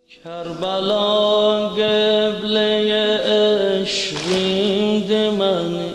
کربلا قبله عشقیم دمنی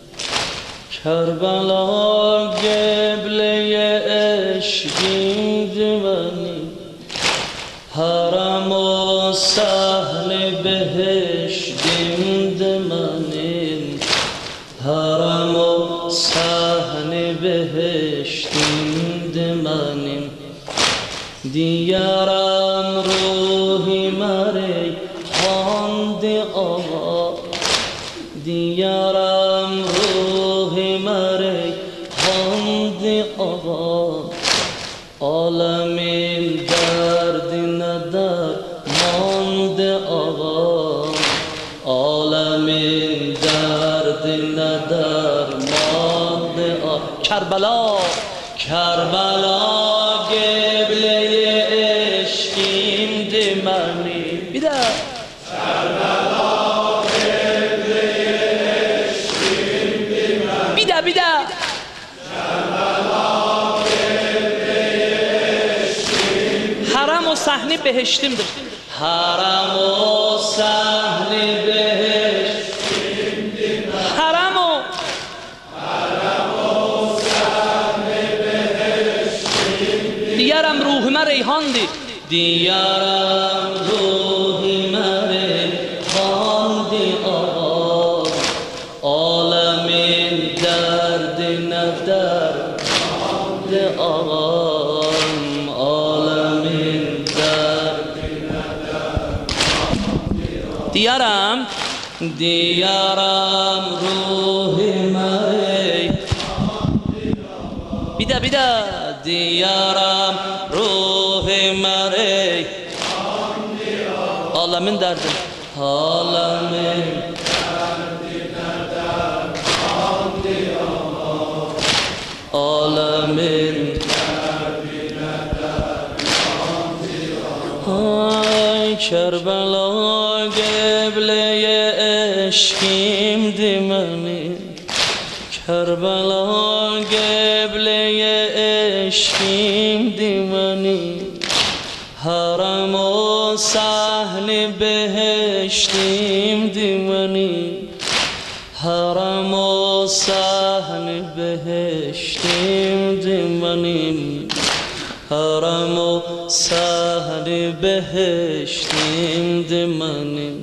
کربلا قبله عشقیم دمنی حرم و سهل بهشتیم دمنی حرم و سهل بهشتیم دمنی دیارم روحی مری خواند آقا دیارم روحی مری خواند آقا عالمی درد ندار ماند آقا عالمی درد ندار ماند آقا کربلا قبله عشقیم دمنی بیده کربلا قبله عشقیم دمنی بیده کربلا قبله عشقیم حرم و صحنه بهشتیمdir حرم و صحنه بهشتیم حرم و دیارم روحime ریحاندی دیارم روحime ریحاندی آقا عالمین درد ندار ماند آقا عالمین درد ندار دیارم روحime بیده دیارم روح مری عالمین درد عالمین عالمین ای کربلا قبله عشقیم دمنی کربلا قبله عشقیم دمنی حرم و سهل بهشتیم دمنی حرم و سهل بهشتیم دمنی حرم و سهل بهشتیم دمنی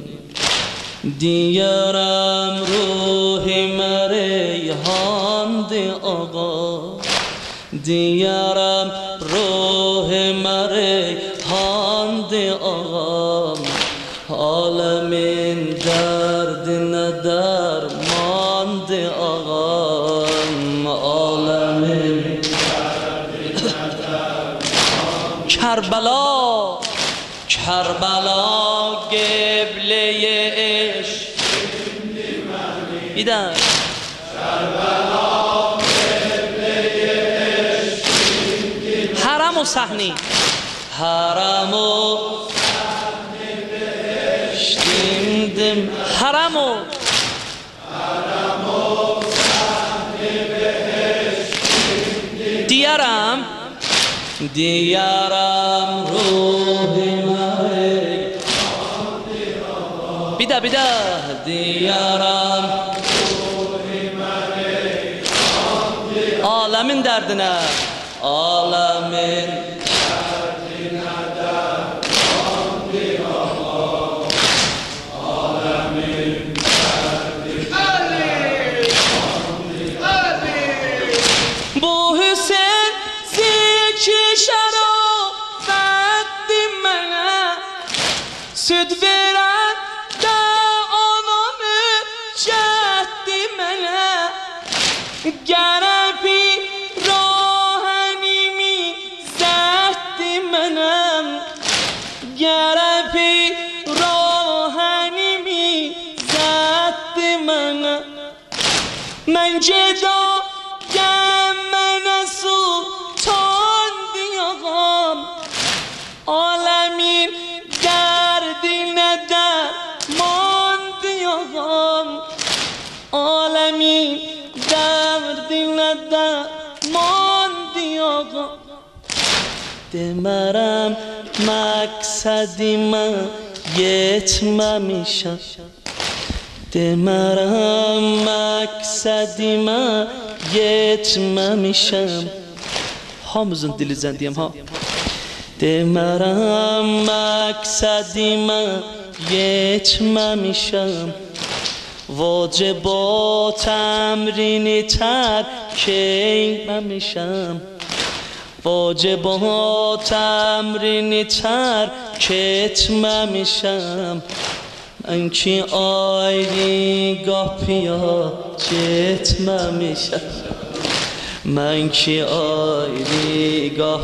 دیارم روحime ریحاند آقا دیارم روحime ریحاند آقا عالمین درد ندار ماند آقا عالمین کربلا قبله عشقیم بیدن کربلا قبله عشقیم حرم و صحنی حرم و بهشتیم دم حرم و صحن بهشتیم دیارم روحime بیده دیارم عالمین درد نه عالمین bu Hüseyin zeki şarafet dimene süt veren de anamı çetti mene gerepi rahenimi zetti menem gerepi rahenimi zetti menem men ceda sultan diyağam alemin derdine derman diyağam alemin derdine derman diyağam demerem مقصدی من yetmemişim Demerem maksadime yetmemişim Hamımızın dilizden diyeyim ha Demerem maksadime yetmemişim Vacibot emrini terk etmemişim Vacibot emrini terk etmemişim من کی آیلی گاه پیاچتممیشم من کی آیلی گاه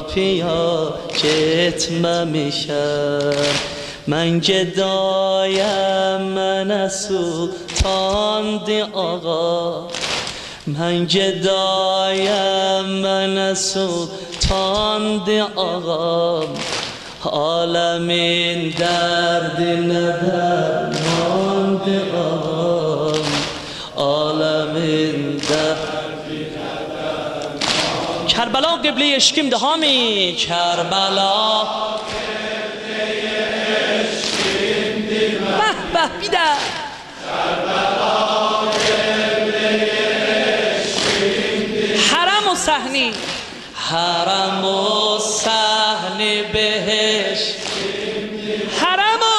پیاچتممیشم من گدایم من سلطان دی آقا من گدایم من سلطان دی آقا عالمین درد ندرمان دی آقام عالمین درد ندرمان کربلا قبله عشقیم ده هامی کربلا قبله عشقیم دی به به بیده کربلا قبله عشقیم دی حرم و صحنی حرم و صحنی بهش حرم و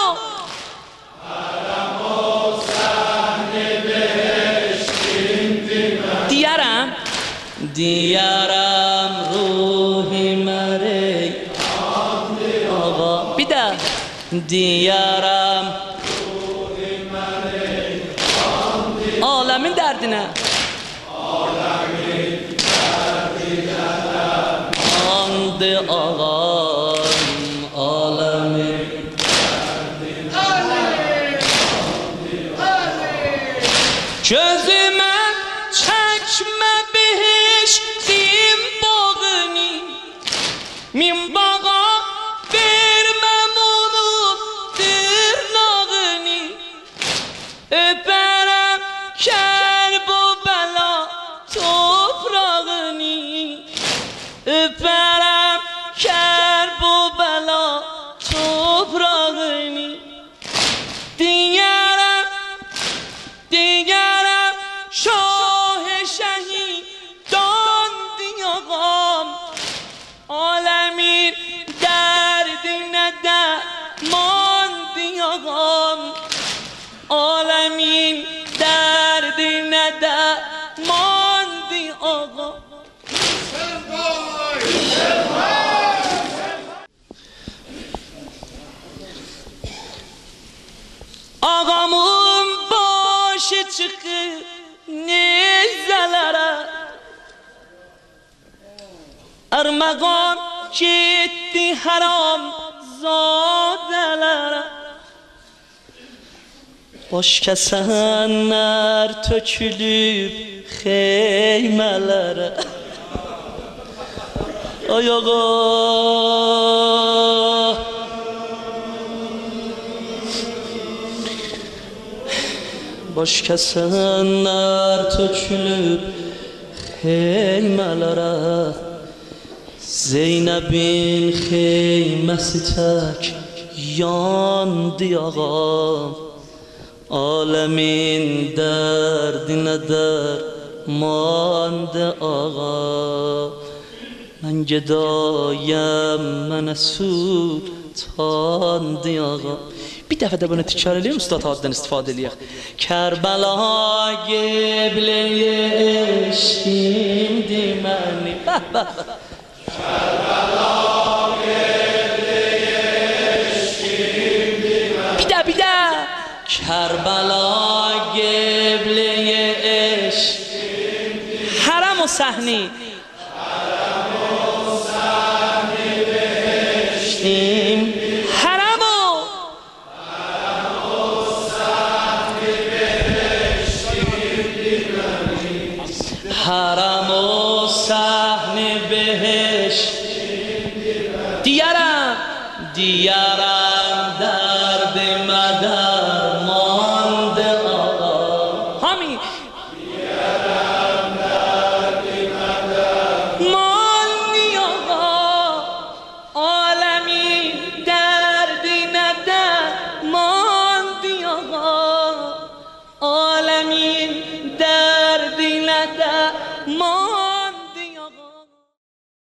صحنی بهش دیارم روحی مری آقا بیده دیارم روحی مری عالمین دردینه عالمین دی آقام عالمی gözüme çekme behiştim bağını min bağa vermem onun tırnağını öperem ker bu bela toprağını öperem ker bu bela toprağını دیگرم شاه شهیدان دیگم عالمین دردی ندرمان دیگم عالمین دردی ندرمان دیگم Ağamın başı çıkıp nizelere Armağan gitti haram zadelere Boş kesenler tökülüp xeymelere Ay ağa Boş kesenler tökülüp xeymelere Zeynep'in xeymesi tek yandı ağam Alemin derdine dermandı ağam Ben gedayem mənə sultandı ağam Bir dəfə də bunu təkrar eləyək, Ustad adından istifadə eləyək. Kərbala qibləyə eşqimdi məni. Kərbala qibləyə eşqimdi məni. Bir də. Kərbala qibləyə eşqimdi məni. Haram o səhni. Haram o səhni beşqim. حرم و صحن بهش دیارم درد مدر ماند آقا همین دیارم درد مدر همین در دلت ما